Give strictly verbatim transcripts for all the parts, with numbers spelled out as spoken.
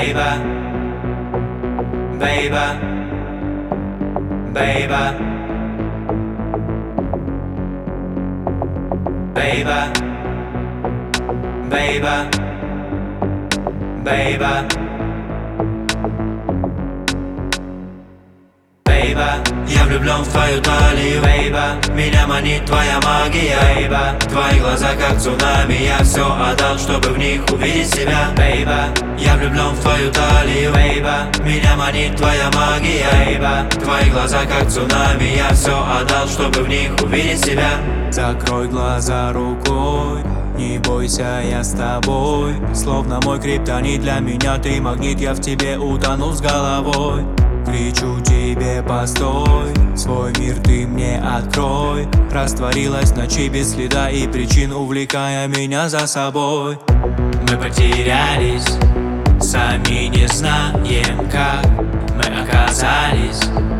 baby, baby, baby, baby, baby, baby, baby. Я влюблен в твою талию, baby, меня манит твоя магия, baby, твои глаза как цунами. Я все отдал, чтобы в них увидеть себя, baby, я влюблен в твою талию, baby, меня манит твоя магия, baby, твои глаза как цунами. Я все отдал, чтобы в них увидеть себя. Закрой глаза рукой, не бойся, я с тобой. Словно мой криптонит для меня, ты магнит, я в тебе утону с головой. Кричу тебе постой, свой мир ты мне открой. Растворилась в ночи без следа и причин, увлекая меня за собой. мы потерялись, сами не знаем как. Мы оказались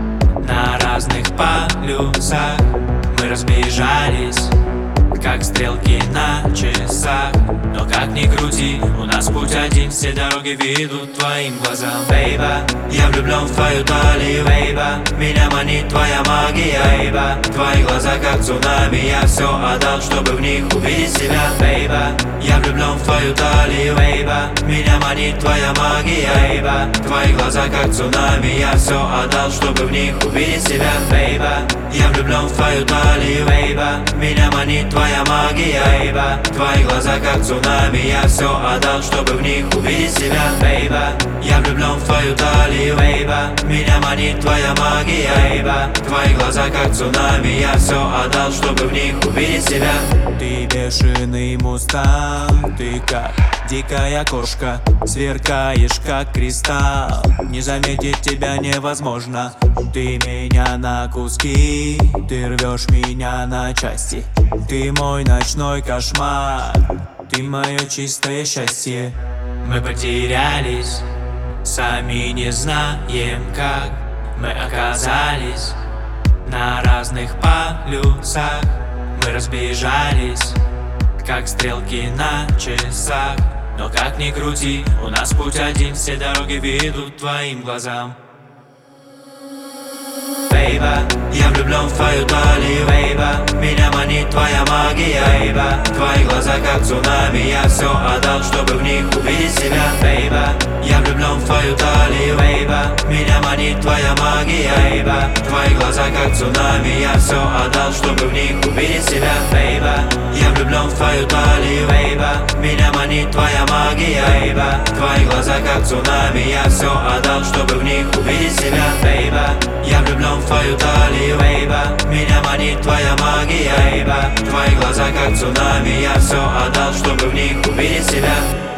на разных полюсах. Мы разбежались, как стрелки на часах. Но как ни крути, у нас путь один, все дороги ведут твоим глазам, baby, Я влюблен в твою талию, baby, меня манит твоя магия, baby, твои глаза как цунами. Я все отдал, чтобы в них увидеть себя, baby, я влюблен в твою талию, baby, меня манит твоя магия, baby, твои глаза как цунами. Я все отдал, чтобы в них увидеть себя, baby, я влюблен в твою талию, baby, меня манит твоя магия, baby, твои глаза как цунами. Я все отдал, чтобы в них увидеть себя, baby, я влюблен в твою талию, baby, меня манит твоя магия, baby, твои глаза как цунами. Я все отдал, чтобы в них увидеть себя. Ты бешеный мустанг, ты как дикая кошка, сверкаешь как кристалл. Не заметить тебя невозможно. Ты меня на куски, ты рвешь меня на части. Ты мой ночной кошмар, ты мое чистое счастье. мы потерялись, сами не знаем как. Мы оказались на разных полюсах. Мы разбежались, как стрелки на часах. Но как ни крути, у нас путь один, все дороги ведут твоим глазам, baby, Я влюблен в твою талию, baby, меня манит твоя магия, baby, твои глаза как цунами. Я все отдал, чтобы в них увидеть себя, baby, я влюблен в твою талию, baby, меня манит твоя магия, baby, твои глаза как цунами. Я все отдал, чтобы в них увидеть себя, baby, я влюблен в твою талию, baby, меня манит твоя магия, baby, твои глаза как цунами. Я все отдал, чтобы в них увидеть себя, baby, я влюблен в твою талию, baby, меня манит твоя магия, baby, твои глаза как цунами. Я все отдал, чтобы в них увидеть себя.